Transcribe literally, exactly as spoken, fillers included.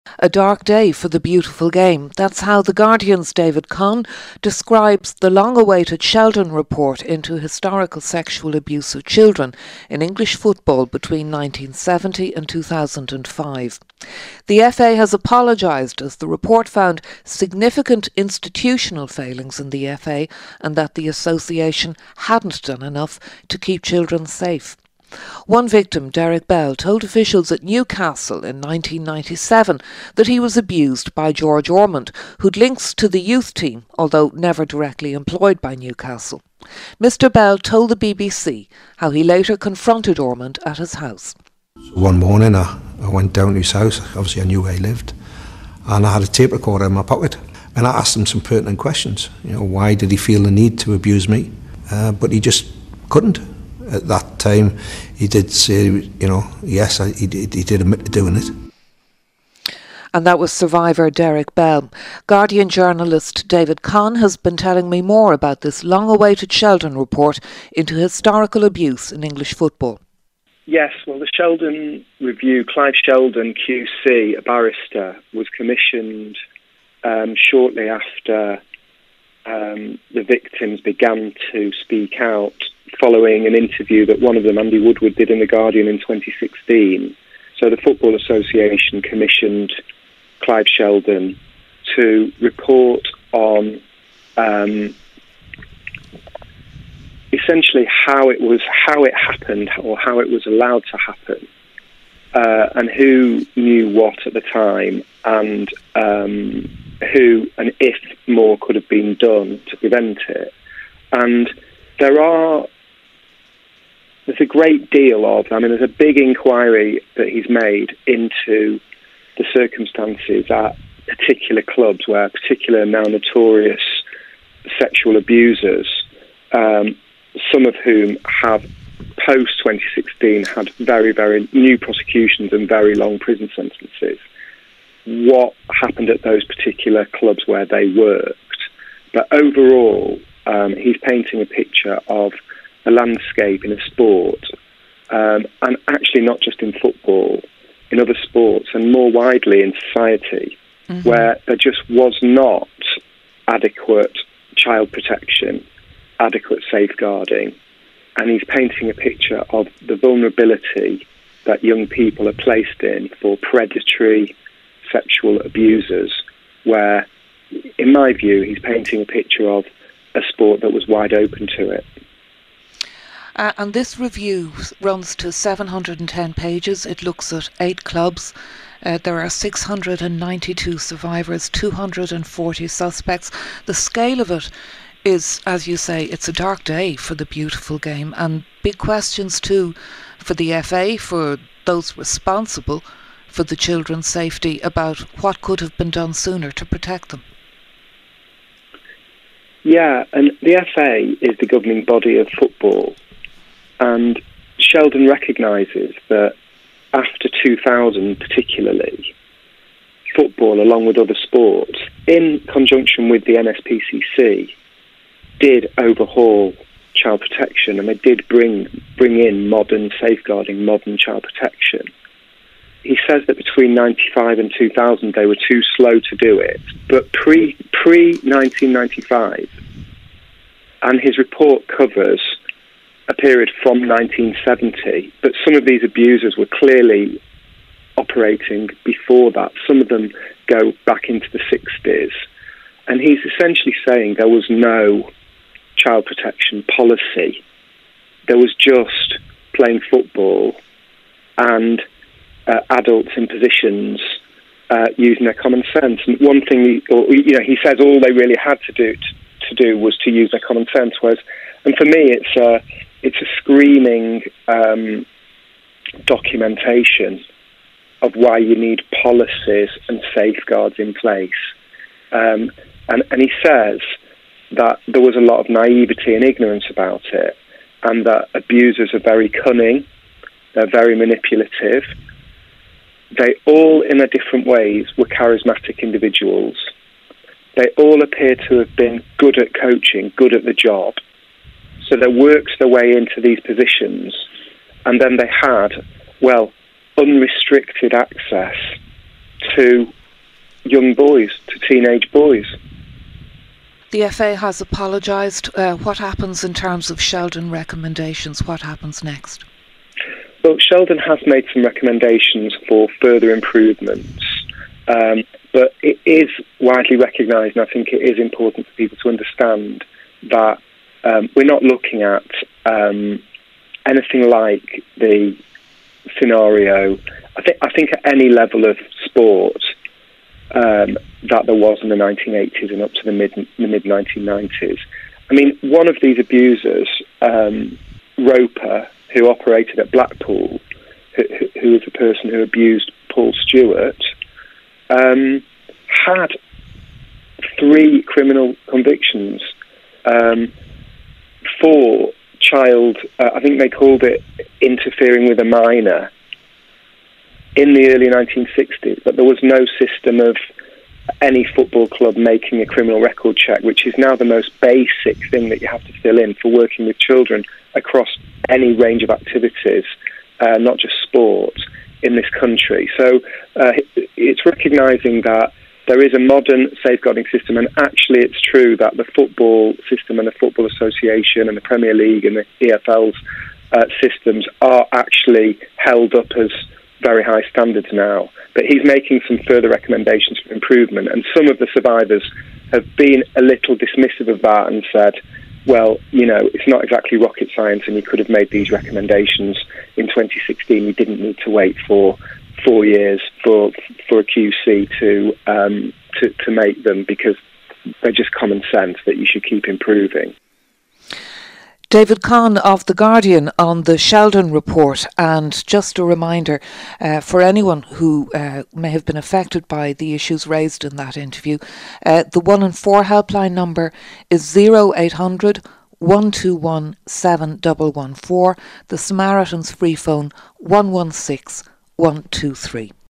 A dark day for the beautiful game. That's how The Guardian's David Conn describes the long-awaited Sheldon report into historical sexual abuse of children in English football between nineteen seventy and two thousand five. The F A has apologised as the report found significant institutional failings in the F A and that the association hadn't done enough to keep children safe. One victim, Derek Bell, told officials at Newcastle in nineteen ninety-seven that he was abused by George Ormond, who'd links to the youth team, although never directly employed by Newcastle. Mister Bell told the B B C how he later confronted Ormond at his house. One morning I, I went down to his house, obviously I knew where he lived, and I had a tape recorder in my pocket, and I asked him some pertinent questions. You know, why did he feel the need to abuse me? Uh, but he just couldn't. At that time, he did say, you know, yes, he did, he did admit to doing it. And that was survivor Derek Bell. Guardian journalist David Conn has been telling me more about this long-awaited Sheldon report into historical abuse in English football. Yes, well, the Sheldon review, Clive Sheldon Q C, a barrister, was commissioned um, shortly after um, the victims began to speak out, following an interview that one of them, Andy Woodward, did in The Guardian in twenty sixteen. So the Football Association commissioned Clive Sheldon to report on um, essentially how it was, how it happened, or how it was allowed to happen, uh, and who knew what at the time, and um, who and if more could have been done to prevent it. And there are There's a great deal of, I mean, there's a big inquiry that he's made into the circumstances at particular clubs where particular now notorious sexual abusers, um, some of whom have post twenty sixteen had very, very new prosecutions and very long prison sentences, what happened at those particular clubs where they worked. But overall, um, he's painting a picture of a landscape in a sport, um, and actually not just in football, in other sports and more widely in society, mm-hmm. where there just was not adequate child protection, adequate safeguarding, and he's painting a picture of the vulnerability that young people are placed in for predatory sexual abusers, where, in my view, he's painting a picture of a sport that was wide open to it. Uh, and this review runs to seven hundred ten pages. It looks at eight clubs. Uh, there are six hundred ninety-two survivors, two hundred forty suspects. The scale of it is, as you say, it's a dark day for the beautiful game, and big questions too for the F A, for those responsible for the children's safety, about what could have been done sooner to protect them. Yeah, and the F A is the governing body of football. And Sheldon recognises that after two thousand particularly, football, along with other sports, in conjunction with the N S P C C, did overhaul child protection, and they did bring bring in modern safeguarding, modern child protection. He says that between ninety-five and two thousand they were too slow to do it, but pre, pre-nineteen ninety-five, and his report covers a period from nineteen seventy, but some of these abusers were clearly operating before that. Some of them go back into the sixties. And he's essentially saying there was no child protection policy. There was just playing football and uh, adults in positions uh, using their common sense. And one thing, he, or, you know, he says all they really had to do to, to do was to use their common sense. Whereas, and for me, it's a it's a screaming um, documentation of why you need policies and safeguards in place. Um, and, and he says that there was a lot of naivety and ignorance about it, and that abusers are very cunning, they're very manipulative. They all, in their different ways, were charismatic individuals. They all appear to have been good at coaching, good at the job. So they worked their way into these positions, and then they had, well, unrestricted access to young boys, to teenage boys. The F A has apologised. Uh, what happens in terms of Sheldon recommendations? What happens next? Well, Sheldon has made some recommendations for further improvements, um, but it is widely recognised, and I think it is important for people to understand that um, we're not looking at um, anything like the scenario. I think I think at any level of sport um, that there was in the nineteen eighties and up to the mid the mid nineteen nineties. I mean, one of these abusers, um, Roper, who operated at Blackpool, who, who was the person who abused Paul Stewart, um, had three criminal convictions um, for child, uh, I think they called it interfering with a minor, in the early nineteen sixties, but there was no system of any football club making a criminal record check, which is now the most basic thing that you have to fill in for working with children across any range of activities, uh, not just sport, in this country. So uh, it's recognising that there is a modern safeguarding system, and actually it's true that the football system and the Football Association and the Premier League and the E F L's uh, systems are actually held up as very high standards now. But he's making some further recommendations for improvement, and some of the survivors have been a little dismissive of that and said, well, you know, it's not exactly rocket science, and you could have made these recommendations in twenty sixteen. You didn't need to wait for four years for for a Q C to um, to, to make them, because they're just common sense that you should keep improving. David Conn of The Guardian on the Sheldon report. And just a reminder uh, for anyone who uh, may have been affected by the issues raised in that interview, uh, the one in four helpline number is oh eight hundred, one two one, seven one one four. The Samaritans free phone one one six, one two three.